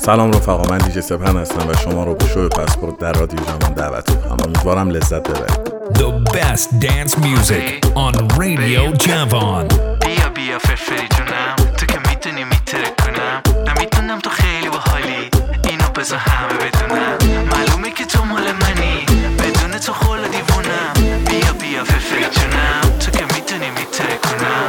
سلام رفقا، من دیجی سپن هستم و شما رو به شو پاسپورت در رادیو جوان دعوت می‌کنم. امیدوارم لذت ببرید. The best dance music on Radio Javan. بیا فرفری جونم، تو که میدونی میترک کنم، نمیدونم تو خیلی باحالی، اینو بذار همه بدونم، معلومه که تو مال منی، بدون تو خلا دیوونم. بیا فرفری جونم، تو که میدونی میترک کنم.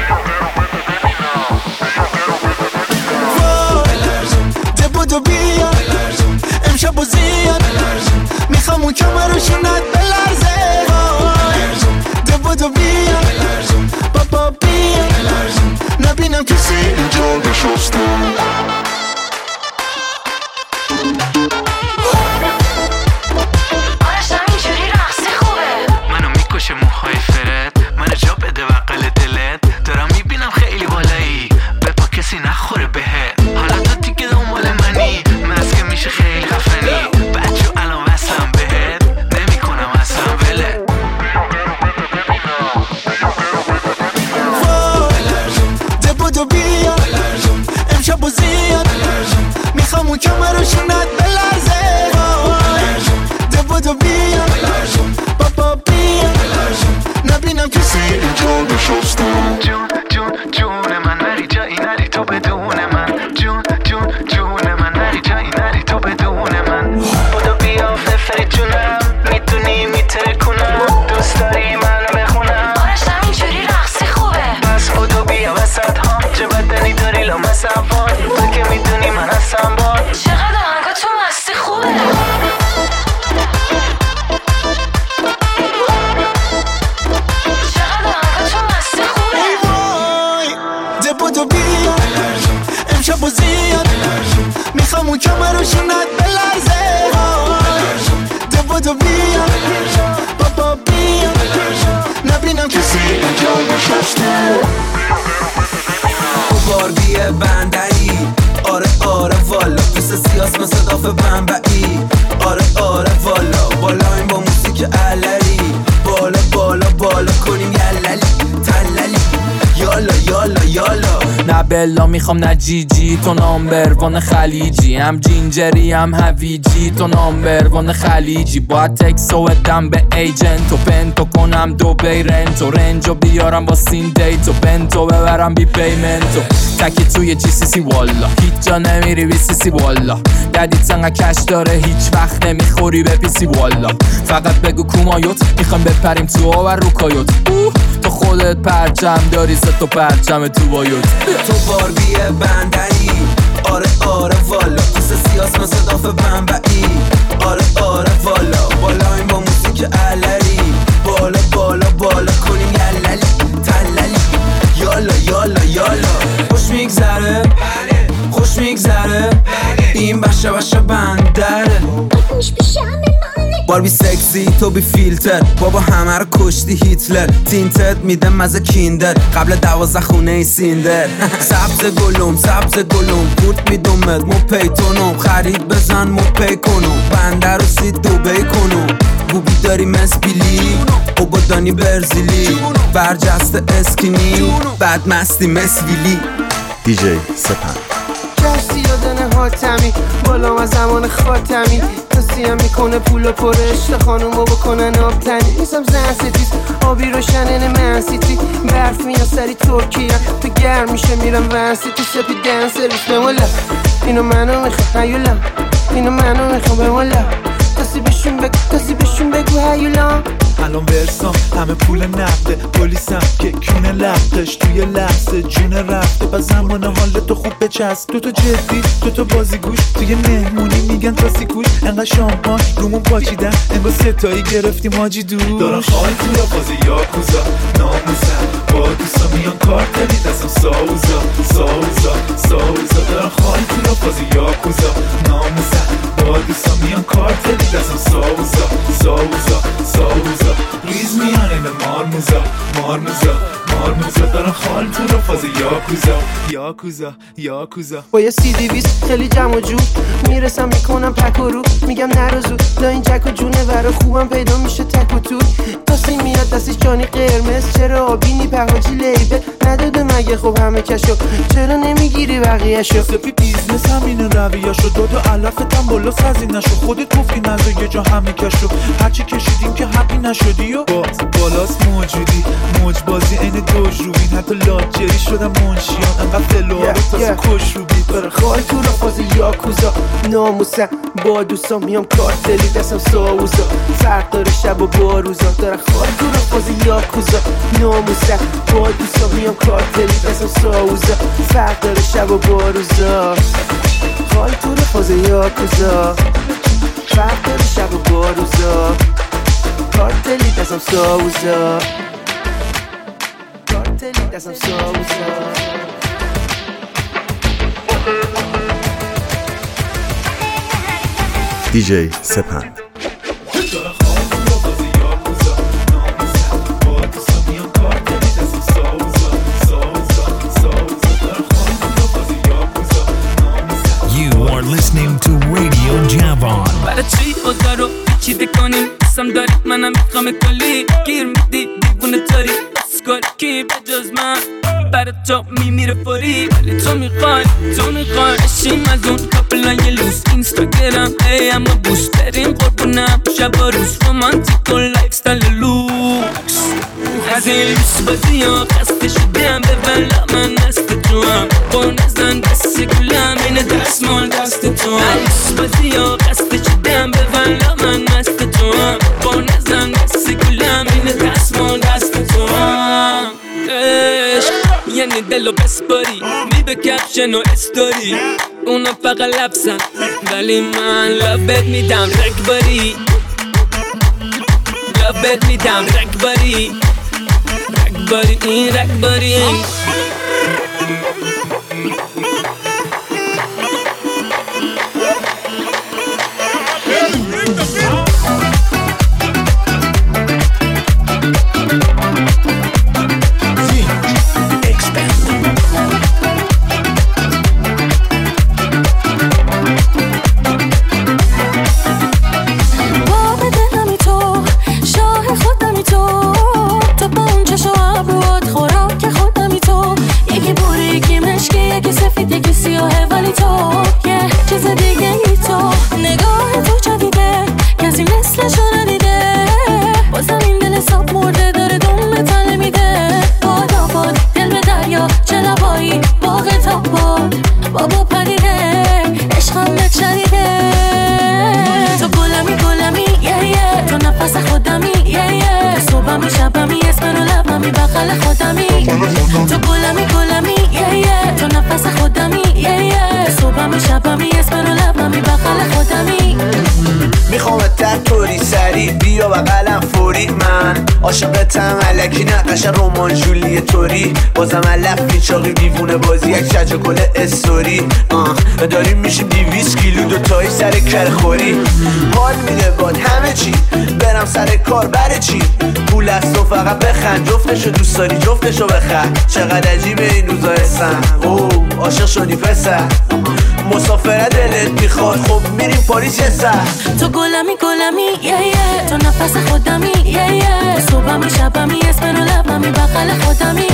بودو بیا امشب و زیاد میخوام اون کمر رو شونت بلرزه. ده بودو بیا بابا بیا نبینم کسی اینجا نشسته. آرشم اینجوری رقصی خوبه، منو میکشه موهای فرد، منو جا بده بقل دلت، دارم میبینم خیلی بالایی، بپا کسی نخوره بهت. حالا تو دیگه دنبال منی، مسکه میشه خیلی خفنی، بچه الان وصلم بهت، نمیکنم اصلا ولت. ده بودو بیا امشب و زیاد میخوام اون کمر رو شونت بلرزه. ده بودو بیا بابا بیا نبینم کسی اینجا نشسته. جون من نری جایی نری تو بدون من، جون من نری جایی نری تو بدون من. بودو بیا فرفری جونم، میدونی میتره کنم، دوست داری منو بخونم. آرشم اینجوری رقصی خوبه، بس بودو بیا وسط ها، چه بدنی داری لامصب باد، تو که میدونی من هستم باد. چقدر آهنگا تو مستی خوبه. بودو بیا امشب و زیاد میخوام اون کمر رو شونت بلرزه. ده بودو بیا بابا بیا نبینم کسی اینجا نشسته. باربی بندری آره والا، دوست سیاس مثل داف بمبئی. آره والا، بالایم با موسیک علری، بالا کنیم یللی تللی. یالا نه بلا میخوام نه جیجی، تو نامبروان خلیجی، هم جینجری هم هویجی، تو نامبروان خلیجی. باید تکسو ادم به ایجنت و پنتو کنم دو بیرنتو، رنجو بیارم با سین دیتو، بنتو ببرم بی پیمنتو. تکی توی جی سی سی والا، هیچ جا نمیری بی سی سی والا، ددیت انقا کش داره هیچ وقت نمیخوری به پیسی والا. فقط بگو کومایوت میخوام بپریم تو و روکایوت. تو خودت پرچم داری، سه تا پرچم تو بایوت. تو باربی بندری آره والا، دوست سیاس مثل داف بمبئی. آره والا، بالایم با موسیک علری، بالا کنیم یللی تللی. یالا خوش میگذره این بشه بندره. باربی سکسی تو بی فیلتر، بابا همه رو کشتی هیتلر. تینتد میده مزه کیندر، قبل 12 خونه ای سیندر. سبز گلوم پورت میدومت مو پیتونم، خرید بزن مو پی کنم، بنده رو سید دوبی کنم. بوبی داری مسبیلی او با دانی برزیلی، برجسته اسکینی بعد مستی مسویلی. دیجی سپن کسی یادنه حاتمی بالا از زمان خاتمی، کسی میکنه پول و پرشت خانومو بکنن آب تنی. نیستم زن ستیز آبی روشنن منسیتی، برف میان سری ترکیه تو گرم میشه میرم ورسیتی. سپی دن سرویس به مولا، اینو منو میخوام هیولا، اینو منو میخوام به مولا. کسی بهشون بگو هیولا. الان ورسام همه پول نقده، پلیسم که کونه لختش توی لحظه جون رفته. با زمان حال تو خوب بچسب، تو جدی تو بازیگوش، توی مهمونی میگن تا سیکوش. انقدر شامپان رومون پاچیدن انگار ستایی گرفتیم حاجی دوش. دارن خال توی بازی یاکوزا ناموزن، با دوستا میان کار کنی دستم ساوزا. دارن خال توی بازی یاکوزا ناموزن، با دوستا میان کار کنی دستم ساوزا. ریز میان این مارموزا. دارن خال تو رو فاز یاکوزا یاکوزا با یه CD-20 خیلی جمع و جور میرسم میکنم پک و رو میگم نرازو دا این جک و جونه ورا خوبم پیدا میشه تک و تور تاسی میاد دستش جانی قرمز چرا آبینی پهاجی لیبل نداده مگه خب همه کشو چرا نمیگیری بقیهشو سپی بیزنس همین رویاشو داد و علافتم بالا سازی نشو خودت گفتی نزا یه جا همه کشو هرچی کشیدیم که حقی نشدی و بالاست موجودی موج بازی این دوج روبین حتی لاجری شدم منشیان انقدر فلوها رو تازه کش رو بید برای خواهی تو را فاز یاکوزا ناموسم با دوستان میام کارتلی دستم ساوزا فرق داره شب و با روزا داره خواهی تو را فاز یاکوزا ناموسم با دوستان میام کارتلی دستم ساوزا فرق داره شب و با روزا خواهی تو را فاز یاکوزا فرق داره شب و با روزا کارتلی دستم ساوزا کارتلی دستم ساوزا دیجی سپند You are listening to Radio Javon. برای چی اوضاع رو چیده کنیم قسم داری منم میخوام کلی گیر میدی دیوونه تاری اسکال کی به جز من برای تو میمیره فوری ولی تو میخوای اشیم از اون کپلای لوس اینستاگرام ای اما بوست بریم قربونم شب و روز رومانتیک و لایف ستایل لوکس از این لوس بازی ها خسته شدم به ولا من دست تو هم با نزن دست گلم این دستمال دست تو هم لوس بازی ها خسته شدم به ولا من دست تو هم با نزن دست گلم این دستمال دست تو هم یعنی دلو بسپاری می به کپشن و استوری اونا فقط لبسن ولی من لبت میدم رکباری لبت میدم رکباری رکباری این رکباری عاشقتم الکی نقشه رومان جولی توری بازم علف چاقی دیوونه بازی یک شج گل استوری داریم میشیم 200 کیلو دوتایی سر کرخوری حال میده باد همه چی برم سر کار برای چی پول از تو فقط بخند جفتشو دوست داری جفتشو بخند چقدر عجیبه این روزا هستن عاشق شدی پسر مسافره دلت میخواد خب میریم پاریس یه سر تو گلمی تو نفس خودمی صبحمی شبمی اسم رو لبمی بغل خودمی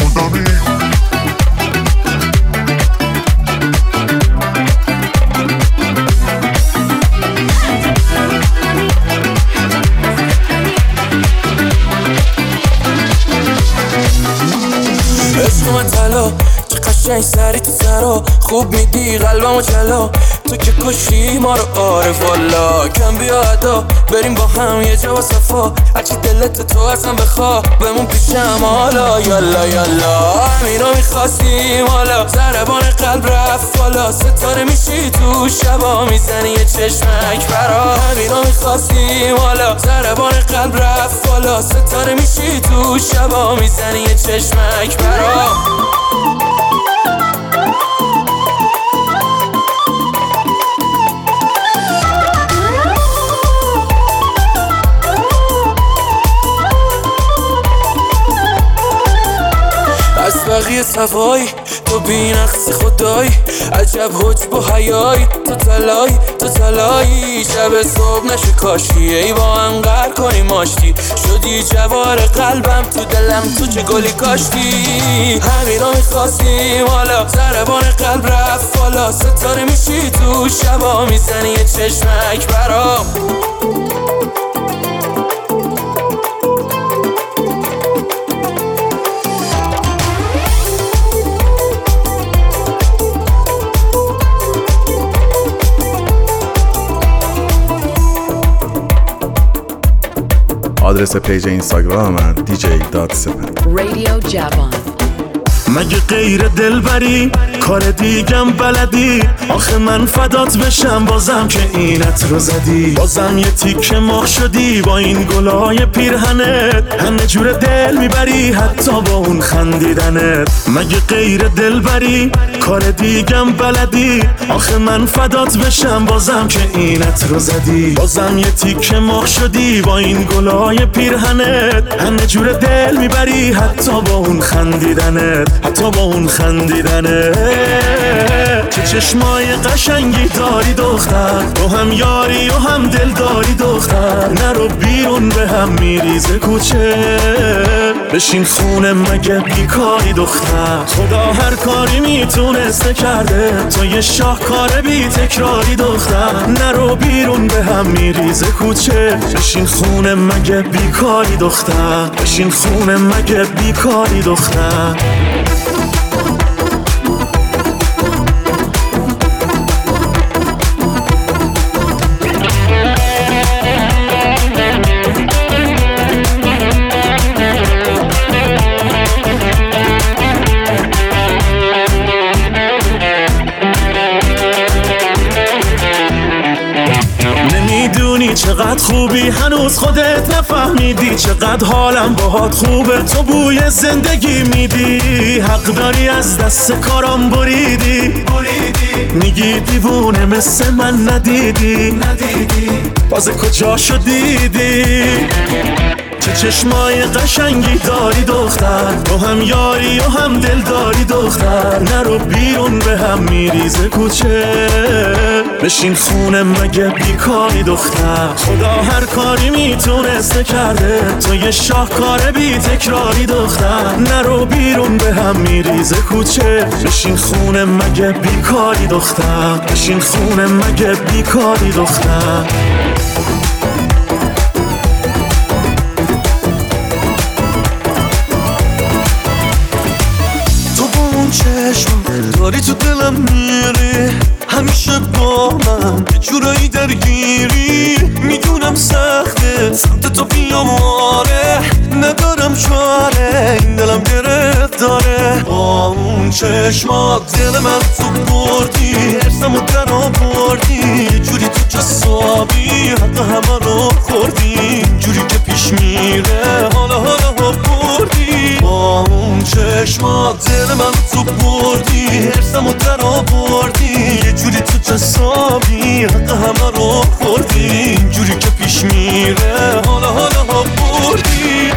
اسم طلا که قشنگ سری تو سرا خوب میدی قلبمو جلا تو که کشی ما رو عارف والا کم بیا ادا بریم با هم یه جا و صفا هرچی دلت تو اصلا بخوا بمون پیشم حالا یالا یالا همینو میخواستیم حالا ضربان قلب رفت بالا ستاره میشی تو شبا میزنی یه چشمک برا همینو میخواستیم حالا ضربان قلب رفت بالا ستاره میشی تو شبا میزنی یه چشمک برا بی صفایی تو بی نقص خدایی عجب حجب و حیایی تو تلایی شب صبح نشه کاشی ای با هم قهر کنی ماشتی شدی جوار قلبم تو دلم تو چه گلی کاشتی همین رو میخواستیم حالا ضربان قلب رفت بالا ستاره میشی تو شبا میزنی یه چشمک برام آدرس پیج اینستاگرام من dj.sepan. رادیو جوان. مگه غیر دلبری کار دیگم بلدی آخه من فدات بشم بازم که اینت رو زدی بازم یه تیکه مخ شدی با این گلای پیرهنت همه جور دل میبری حتی با اون خندیدنت مگه غیر دلبری کار دیگم بلدی آخه من فدات بشم بازم که اینت رو زدی بازم یه تیکه مخ شدی با این گلای پیرهنت همه جور دل میبری حتی با اون خندیدنت چه چشمای قشنگی داری دختر تو هم یاری و هم دل داری دختر نرو بیرون به هم میریزه کوچه بشین خونه مگه بیکاری دختر خدا هر کاری میتونسته کرده تو یه شاهکار بی تکراری دختر نرو بیرون به هم میریزه کوچه بشین خونه مگه بیکاری دختر بشین خونه مگه بیکاری دختر چقدر خوبی هنوز خودت نفهمیدی چقدر حالم باهات خوبه تو بوی زندگی میدی حق داری از دست کارام بریدی میگی دیوونه مثل من ندیدی باز کجاشو دیدی چه چشمای قشنگی داری دختر تو هم یاری و هم دل داری دختر نرو بیرون به هم میریزه کوچه بشین خونه مگه بیکاری دختر خدا هر کاری میتونسته کرده تو یه شاهکار بی تکراری دختر نرو بیرون به هم میریزه کوچه بشین خونه مگه بیکاری دختر بشین خونه مگه بیکاری دختر چشم داری تو دلم میری همیشه با من یه جورایی درگیری میدونم سخته سمت تو بیام آره ندارم چاره این دلم گرفت داره با اون چشمات دل من تو بردی ارسمو در آوردی یه جوری تو جسابی حق همه رو خوردی اینجوری که پیش میره حالا بردی با اون چشمات دل من تو بردی ارسمو در آوردی یه جوری تو جسابی حق همه رو خوردی اینجوری که پیش میره حالا بردی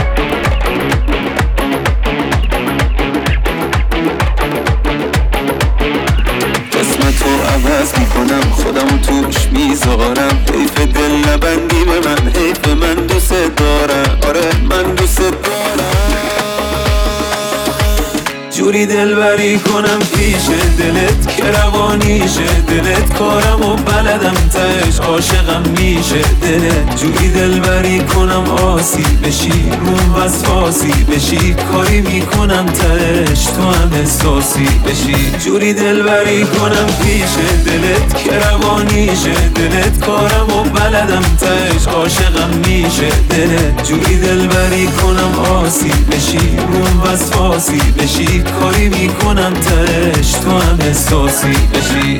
قسمتو عوض میکنم خودمو توش میذارم حیف دل نبندی به من حیف من دوست دارم آره من دوست دارم جوری دلبری کنم پیش دلت که روانیشه دلت کارم و بلدم تش عاشقم میشه دلت جوری دلبری کنم آسی بشی روم وسواسی بشی کاری میکنم تش تو هم احساسی بشی جوری دلبری کنم پیش دلت که روانیشه دلت کارم و بلدم تش عاشقم میشه دلت جوری دلبری کنم آسی بشی روم وسواسی بشی کاری میکنم تش تو هم احساسی بشی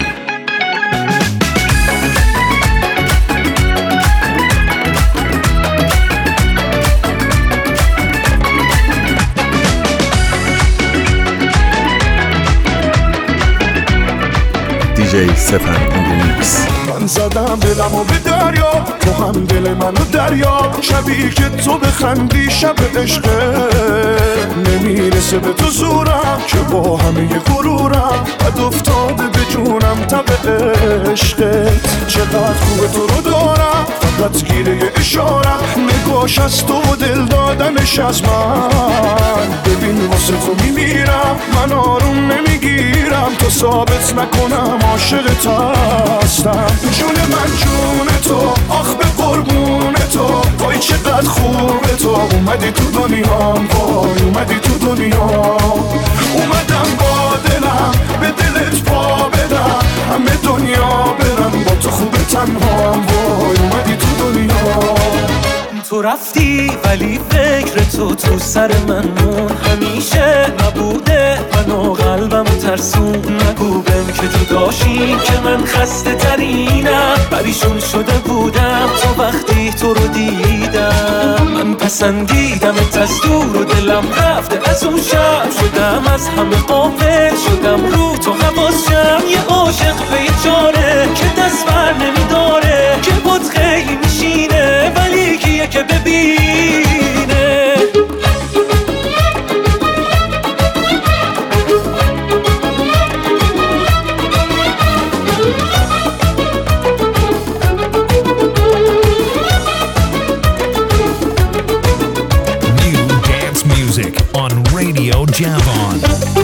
DJ Sepan in the mix. من زدم دلمو به دریا، تو هم دل منو دریا. شبی که تو بخندی شب عشقه، نمیرسه به تو زورم که با همه غرورم بد افتاده به جونم تب عشقت. چقدر خوبه تو رو دارم، فقط گیره اشارم، نگاش از تو و دل دادنش از من. ببین واسه تو میمیرم، من آروم نمیگیرم تا ثابت نکنم عاشقت هستم. جون من جون تو، آخ به قربون تو، وای چقدر خوبه تو. اومدی تو دنیام، وای اومدی تو دنیام. اومدم با دلم به دلت پا بدم، همه دنیا برم با تو خوبه تنهام، وای اومدی تو دنیام. تو رفتی ولی فکر تو سر من مون، همیشه نبوده منو قلبم ترسون. نگو بهم که جداشیم که من خسته ترینم، پریشون شده بودم تا وقتی تو رو دیدم. من پسندیدمت از دور و دلم رفته از اون شب، شدم از همه غافل، شدم رو تو حواسم. یه عاشق بیچاره که دست بر نمیداره، که بود خیلی میشینه ولی کیه که ببینه. New dance music on Radio Javon.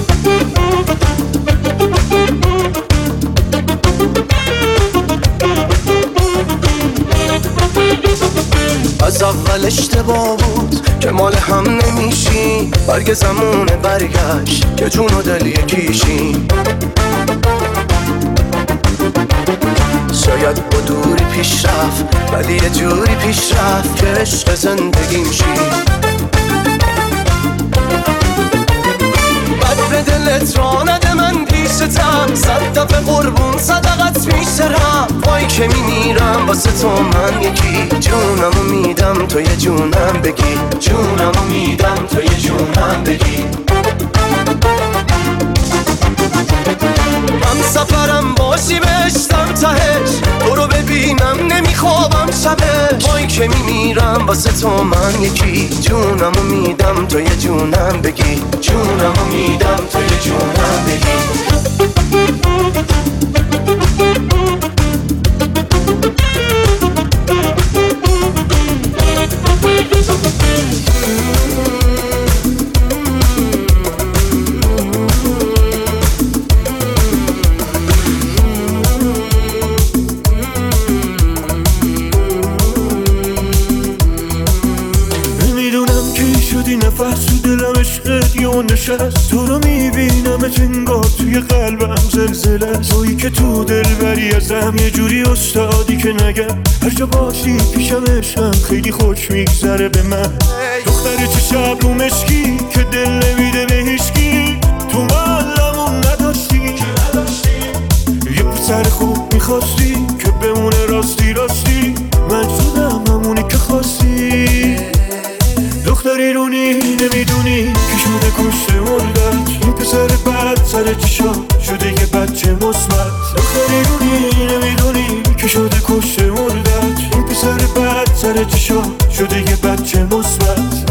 از اول اشتباه بود که مال هم نمیشیم، برگ زمونه برگشت که جون و دل یکیشیم. شاید با دوری پیش رفت ولی یه جوری پیش رفت که عشق زندگیم شی. بد به دلت را نده من پیشتم، 100 دفعه قربون صدقت میسرم. وای که میمیرم واسه تو من یکی، جونمو میدم تو یه جونم بگی، جونمو میدم تو یه جونم بگی. هم سفرم باشی بهشتم تهش، تو رو ببینم نمیخوابم شبش. وای که میمیرم واسه تو من یکی، جونمو میدم تو یه جونم بگی، جونمو میدم تو یه جونم بگی. نفس تو دلم عشقت یه نشست، تو رو میبینمت انگار توی قلبم زلزله. تویی که تو دل بری ازم، یه جوری استادی که نگم هر جا باشی پیشم عشقم خیلی خوش میگذره به من. دختر چه رو مشکی که دل نمیده به هیچکی، تو معلمون نداشتی یه پسر خوب میخواستی که بمونه راستی راستی. من شدم همونی که خواستی. دختری رونی نمیدونی که شده کشته مردت، این پسر بد سر چشا شده یه بچه مثبت. دختری رونی نمیدونی که شده کشته مردت، این پسر بد سر چشا شده یه بچه مثبت.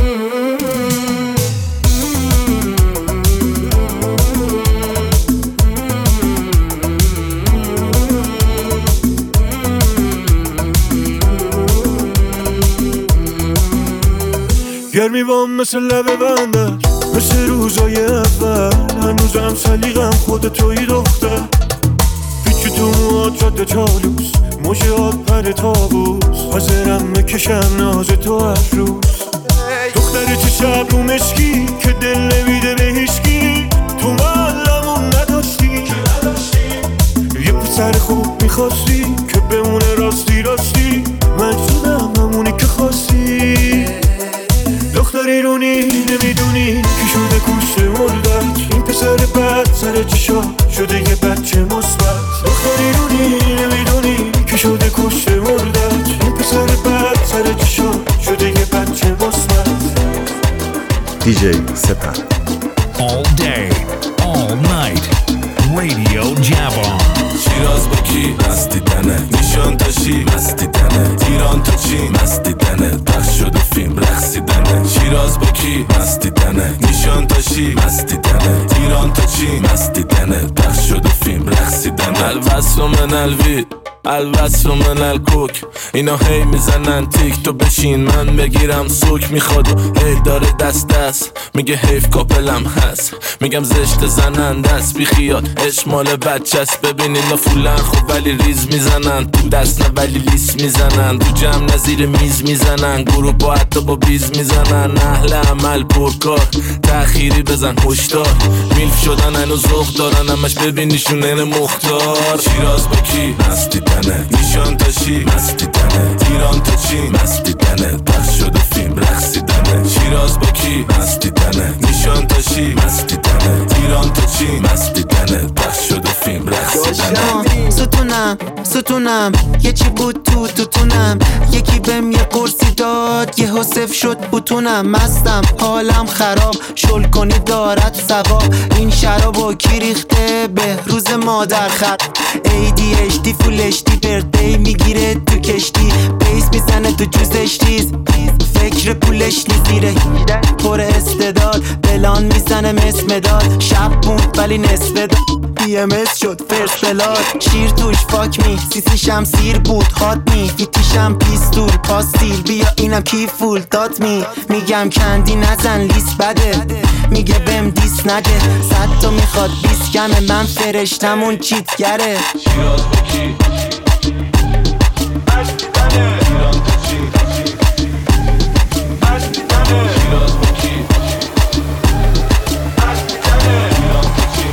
گرمی وام مثل لبه بندت، مثل روزای اول. هنوزم سلیقم خود توی دختر، پیچ تو موهات رد چالوس، موجهات پر تابوس. حاضرم بکشم ناز تو هر روز. دختر چه شب رو مشکی که دل نمیده به هیچکی، تو معلمون نداشتی یه پسر خوب میخواستی که بمونه راستی راستی. من شدم همونی که خواستی. دختری رونی نمیدونی که شده کشته مردت، این پسر بد سر چشا شده یه بچه مثبت. دختری رونی نمیدونی که شده کشته مردت، این پسر بد سر چشا شده یه بچه مثبت. DJ سپر. All day, all night, Radio Javon. شیراز با کی؟ دستی تنه نیشان تاشی مستیدنه، ایران تا چی مستیدنه، پخش شده فیلم رقصیدنه، شیراز با کی مستیدنه، نیشان تاشی مستیدنه، ایران تا چی مستیدنه، پخش شده فیلم رقصیدنه. الوصل من الوید الوصل من الکوک، اینا هی میزنن تیک تو بشین من بگیرم سوک، میخواد هی داره دست میگه حیف کاپلم هست، میگم زشت زنن دست بی خیال عشق مال بچه‌ست. ببین اینا فولن خوب ولی ریز میزنن، تو دست نه ولی لیس میزنن، تو جمع نزیر میز میزنن، گروه با حتی با بیز میزنن، اهل عمل پرکار تأخیری بزن هشدار، میلف شدن اینو ذوق دارن همش ببینیشون این مختار. شیراز با کی مستیدنه، نیشان تاشی مستیدنه، ایران تا چی مستیدنه، پخش شده فیلم رقصیدنه. شیراز با کی مستیدنه، نیشان تاشی مستیدنه، ایران تا چی مستیدنه، پخش شده فیلم رقصیدنه. ستونم یه چی بود توتونم، یکی بهم یه قرصی داد یه حسف شد بوتونم، مستم حالم خراب شل کنی دارد ثواب، این شرابو کی ریخته به روز مادر خر، ADHD فول HD بردی میگیره تو کشتی، بیس میزنه تو جوزش تیز، فکر پولش نیزیره پر استعداد، بلان میزنه مثل مداد، شب بود ولی نصف داد PMS شد فرست بلاد، شیر توش فاک می سیسی شمسیر بود هات می، فیتیشم پیستول پاستیل بیا اینم کی فول داد می، میگم کندی نزن لیست بده، میگه بهم دیس نده، 100 تا میخواد 20 کمه، من فرشتمون چیتگره. شیراز با کی مستیدنه، ایران تا چی مستیدنه، شیراز با کی مستیدنه، ایران تا چی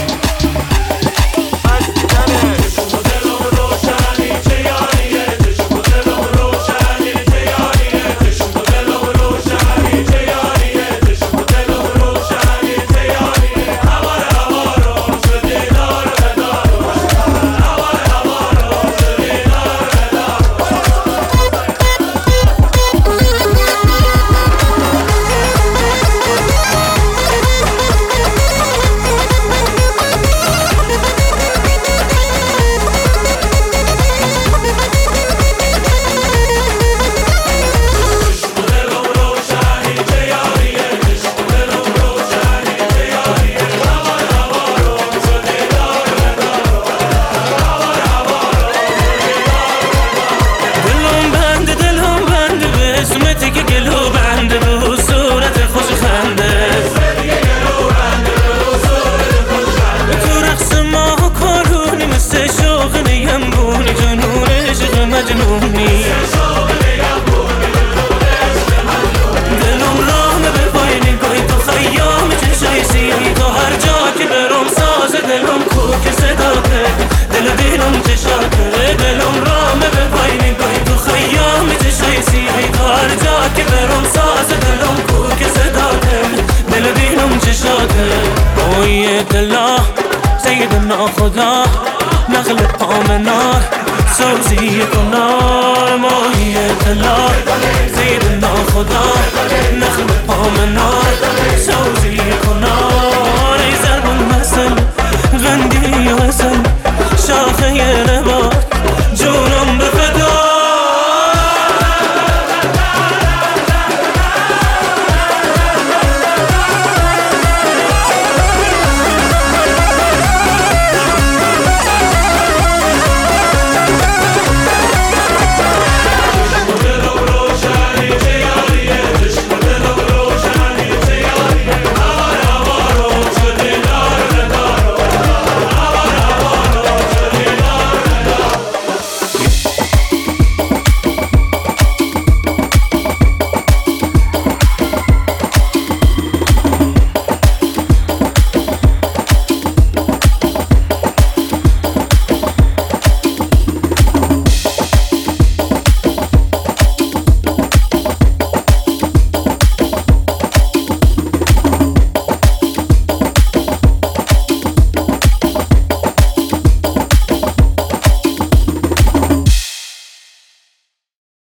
مستیدنه. چشم و دلم روشنی چه یاریه، چشم و دلم روشنی چه یاریه، چشم و دلم روشنی چه یاریه، چشم و دلم روشنی چه یاریه، هوا رو شده دار بدار، هوا رو شده دار بدار. دلم بنده به اسمتی که گلو بنده به صورت خوش خنده، تو رقص ما کارونی مثل شوق نیمبونی، جنون عشق مجنونی، دلم رامه به پای نگاهی تو خیام چشای سیاهی، تو هر جا که برم ساز دلم کوک صداته، دلم چشاته، دلم رامه به پای نگاهی تو خیام چشای سیاهی، تو هر جا که برم ساز دلم کوک صداته، دلم چشاته. اوی دلا سیدنا خدا نخل پامنار سوزی کنار، موی دلا سیدنا خدا نخل پامنار سوزی کنار.